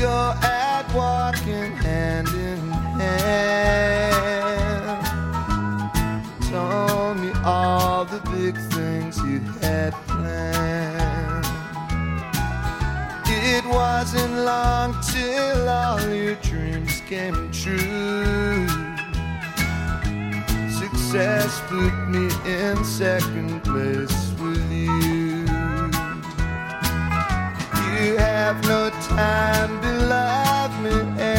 go at walking hand in hand. Told me all the big things you had planned. It wasn't long till all your dreams came true. Success put me in second place with you. You have no time to love me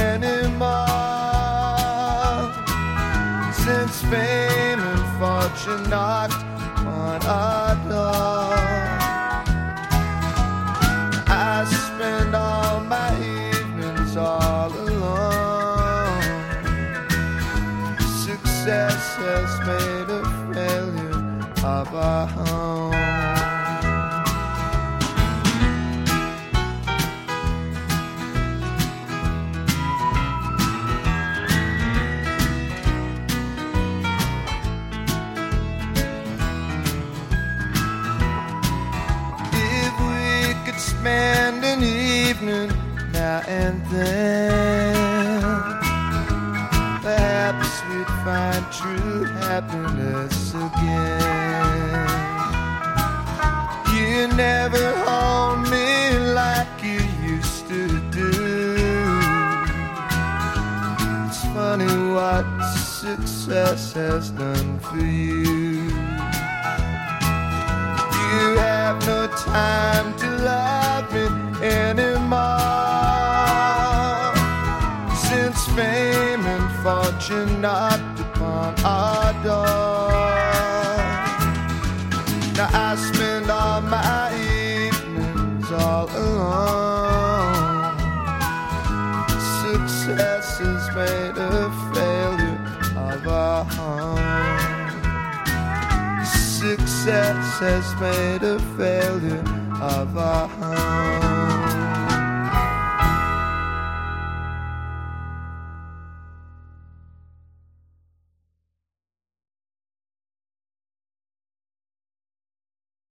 anymore, since fame and fortune knocked on our door. I spend all my evenings all alone. Success has made a failure of our home. Spend an evening now and then, perhaps we'd find true happiness again. You never hold me like you used to do. It's funny what success has done for you. You have no time to love me anymore, since fame and fortune knocked upon our door. Now I spend all my evenings all alone. Success has made a failure of our home. Success has made a failure of our home.